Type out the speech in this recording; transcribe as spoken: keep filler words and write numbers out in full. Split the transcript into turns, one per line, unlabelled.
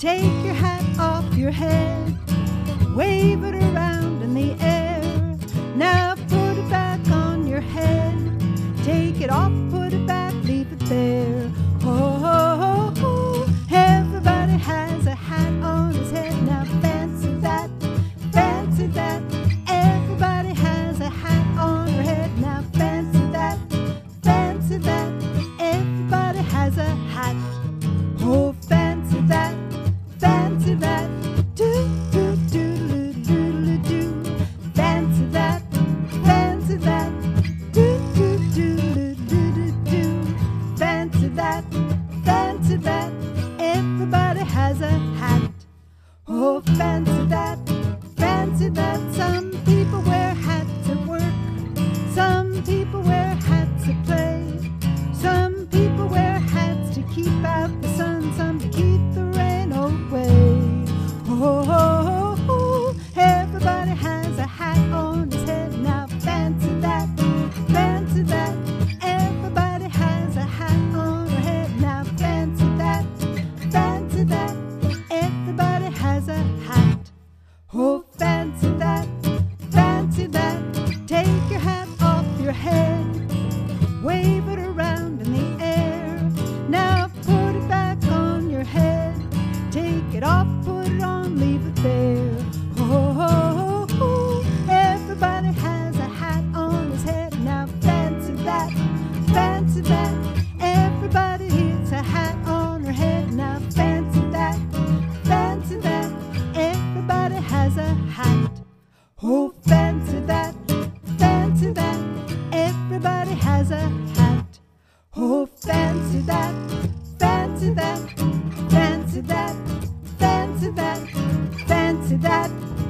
Take your hat off your head, wave it around in the air. Now put it back on your head. Take it off, put it back, leave it there. Oh, oh, oh, oh. Everybody has a hat on his head. Now fancy that, fancy that. Everybody has a hat on her head. Now fancy that, fancy that. Everybody has a hat. Oh, fancy that, fancy that. Do, do, do, do, do, do. Fancy that, fancy that. Do, do, do, do, do, do. Fancy that, fancy that. Everybody has a hat. Oh, fancy that, fancy that. Some people wear hats at work. Some people wear hats at play. Some people wear hats to keep out the sun. Some to keep the rain away. Oh, oh, oh, oh. Everybody has a hat on his head. Now fancy that, fancy that. Everybody has a hat on her head. Now fancy that, fancy that. Everybody has a hat. Oh, fancy that, fancy that. Take your hat off your head, wave it around in the air. Now put it back on your head. Take it off, put it on, leave it there. Oh, oh, oh, oh. Everybody has a hat on his head. Now fancy that, fancy that. Everybody has a hat on her head. Now fancy that, fancy that. Everybody has a hat. Oh, fancy that, fancy that. Everybody has a hat. Oh, fancy that, fancy that. Fancy that, fancy that, fancy that.